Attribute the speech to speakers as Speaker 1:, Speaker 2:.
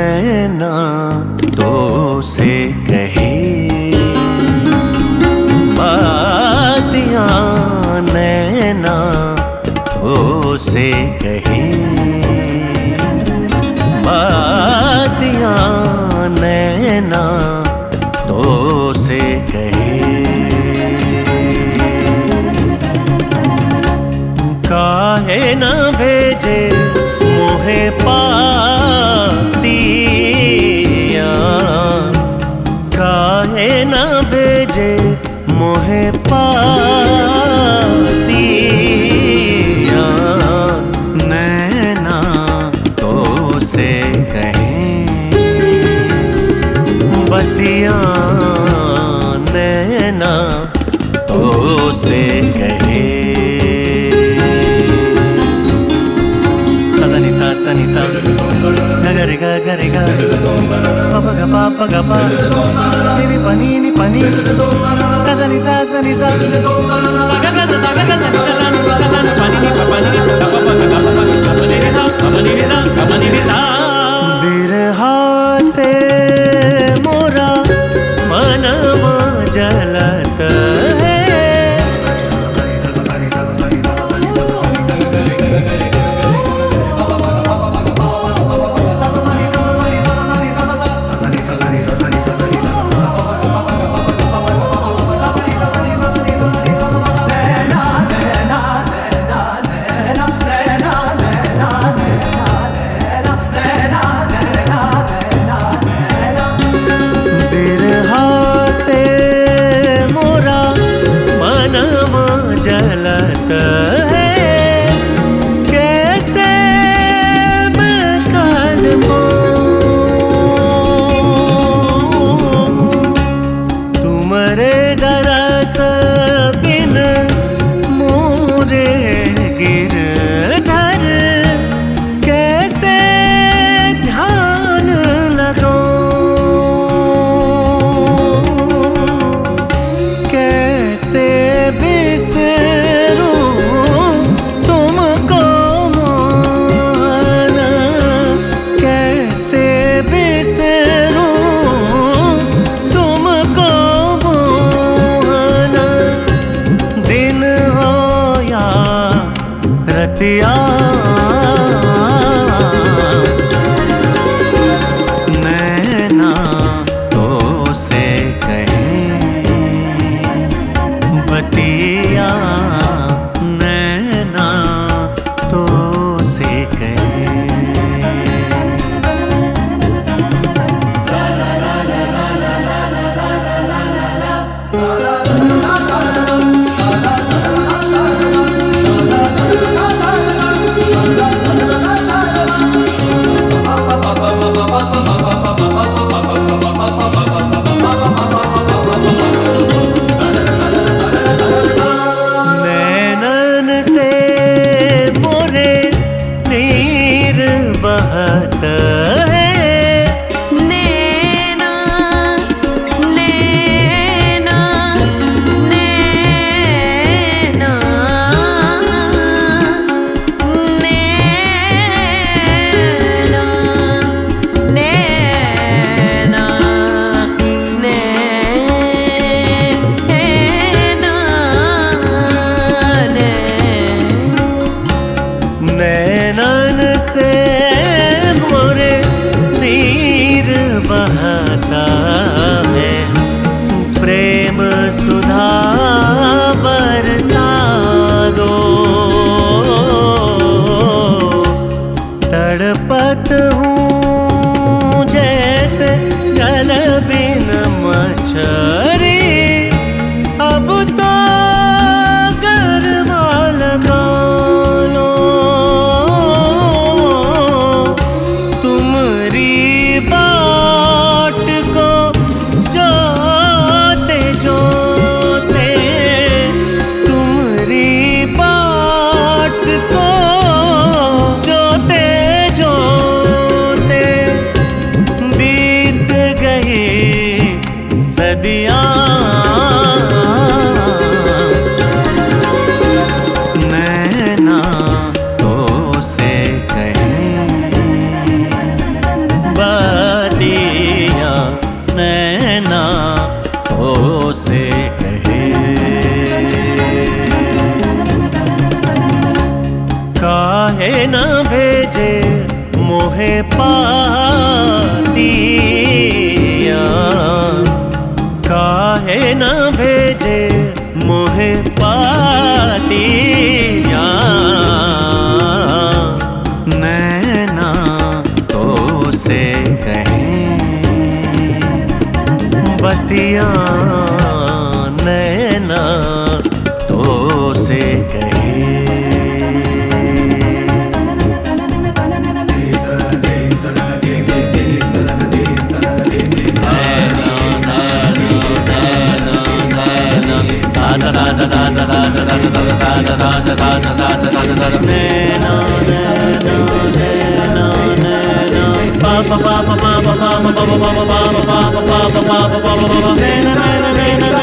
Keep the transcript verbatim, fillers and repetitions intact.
Speaker 1: नैना तो से कहे बातियां, नैना तो से कहे बातियां, नैना तो से कहे। काहे न भेजे मोहे पातिया, काहे न भेजे मोहे पातिया, नैना तो से कहे बतिया, नैना तो से कहे। सनी सा गरे गा गरे गा पापा गा पापा गा पा नी पनी नी पनी सा सनी सा सनी सा सा गा गा सा गा गा सा सा सा पनी नी पनी नी पापा गा पापा गा पनी नी सा पनी नी सा पनी नी सा। बिरहा से मोरा मनवा जलत है, जलत है। कैसे मैं काल तुम्हारे दरस बिन मोरे गिरधर, कैसे ध्यान लगो, कैसे बिसरूं तुमको मोहन, कैसे बिसरूं तुमको मोहन। दिन हो या रतिया, नैना तो से कहे बतिया, नैना तो से कहे। नैनन से मोरे नीर बहत है,
Speaker 2: नैना नैना नैना नैना नैना
Speaker 1: नैनन से मोरे नीर बहता है। प्रेम सुधा बरसा दो, तड़पत हूँ जैसे जल बिन मछरी, अब तो गरबा लगा लो, तुमरी बाट को जोते जोते, तुमरी बाट को जोते जोते बीत गई सदियां, नैना तो से कहे बा मोहे पातिया काहे न भेजे मोहे पातिया नैना तो से कहें बतिया नैना तो से Ba ba ba ba ba ba ba ba ba ba ba ba ba ba ba ba ba ba ba